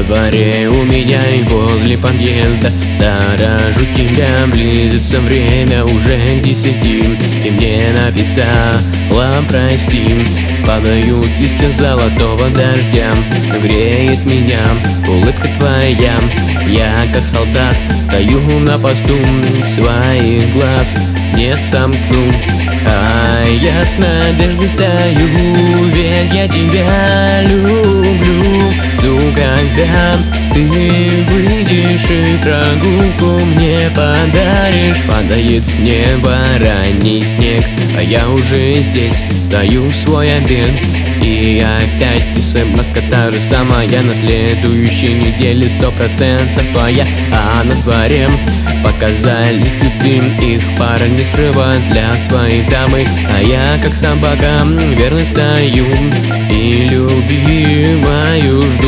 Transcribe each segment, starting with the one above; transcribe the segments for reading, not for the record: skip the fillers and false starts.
дворе у меня и возле подъезда сторожу тебя, близится время уже к 10. Ты мне написала прости. Падают листья золотого дождя, но греет меня улыбка твоя. Я как солдат стою на посту, своих глаз не сомкну. А я с надеждой стою, ведь я тебя люблю. Жду, когда ты выйдешь и прогулку мне подаришь. Падает с неба ранний снег, а я уже здесь стою в свой обед. И опять СМС, та же самая, на следующей неделе 100% твоя. А на дворе показали цветы, их пара не срывает для своей дамы. А я как собака верно стою и любимую жду.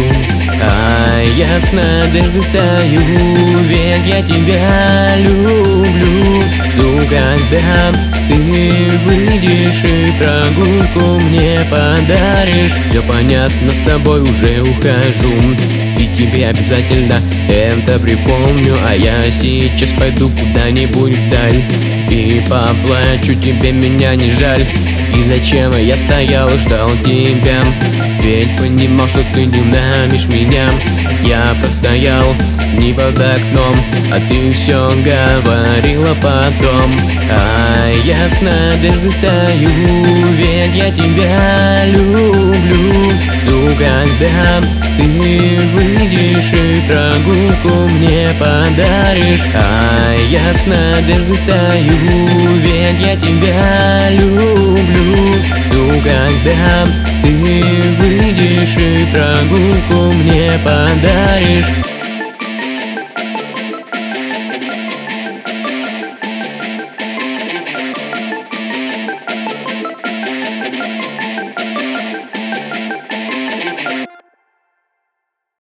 А я с надеждой стою, ведь я тебя люблю. Жду, когда ты выйдешь и прогулку мне подаришь. Все понятно, с тобой уже ухожу, и тебе обязательно это припомню. А я сейчас пойду куда-нибудь вдаль и поплачу, тебе меня не жаль. И зачем я стоял и ждал тебя, ведь понимал, что ты ненавидишь меня. Я простоял не под окном, а ты все говорила потом. А я с надеждой стою, ведь я тебя люблю. Жду, когда ты выйдешь и прогулку мне подаришь. А я с надеждой стою, ведь я тебя люблю. Жду, когда ты выйдешь и прогулку мне подаришь.